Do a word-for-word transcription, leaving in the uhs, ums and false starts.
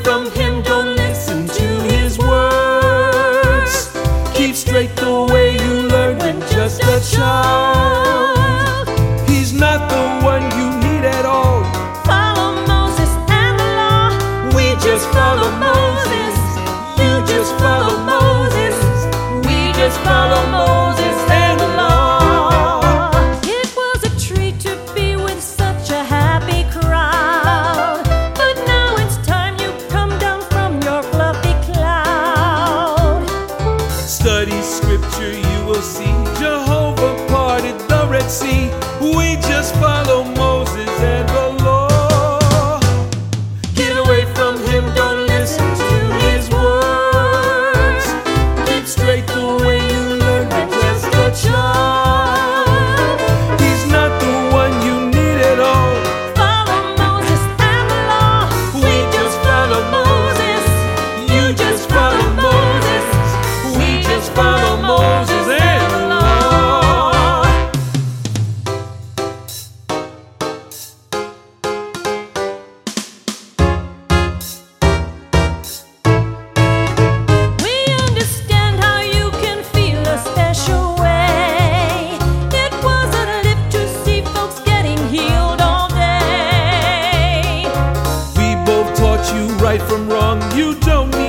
from him, don't listen to his words. Keep straight the way you learned when just a child. He's not the one you need at all. Follow Moses and the law. We just follow Moses. You just follow Moses. We just follow Moses and the law. It was a treat to be with such a happy crowd, but now it's time you come down from your fluffy cloud. Study scripture, you will see Jehovah parted the Red Sea. We just follow Moses and the law. Get away from him, don't listen to his words. Keep straight the way you learned when just a child. He's not the one you need at all. Follow Moses and the law. We just follow Moses. You just follow Moses. We just follow Moses and the law. We understand how you can feel a special way. It was a lift to see folks getting healed all day. We both taught you right from wrong. You don't need